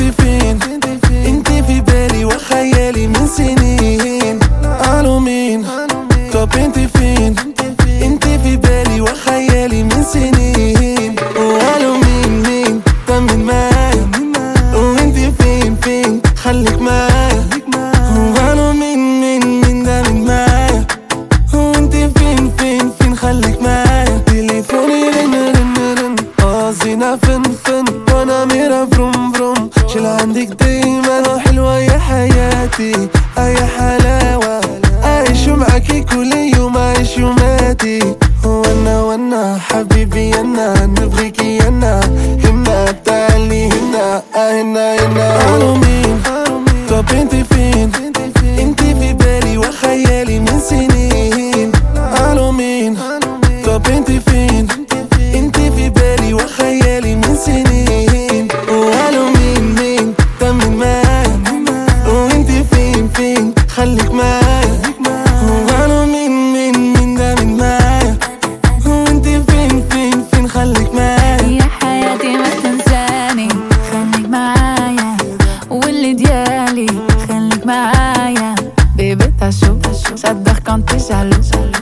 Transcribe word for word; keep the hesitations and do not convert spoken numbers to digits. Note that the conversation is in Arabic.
فين انتي في بالي وخيالي من سنين. الو مين؟ طب انتي فين انتي في بالي وخيالي من سنين. والو مين مين طمن معايا وانتي فين فين خليك معايا. والو مين مين مين ده من معايا وانتي فين فين فين خليك معايا. تليفوني رن رن رن قاصدينا فن فن وانا ميرا فروم فروم. شيل عندك دايما حلوة يا حياتي اي حلاوة اعيش معاكي كل يوم اعيش يوماتي. وانا وانا حبيبي انا نبغيكي انا هنا تعالي هنا هنا هنا. الو مين؟ طب انتي فين انتي في بالي وخيالي من سنين. الو مين؟ طب انتي فين انتي في بالي وخيالي من سنين. والو مين مين طمن معايا وانتي فين فين خليك معايا. والو مين مين مين ده من معايا وانتي فين فين فين خليك معايا. يا حياتي ما تنساني خليك معايا واللي ديالي خليك معايا. Bébé t'as chaud, j'adore quand t'es jaloux.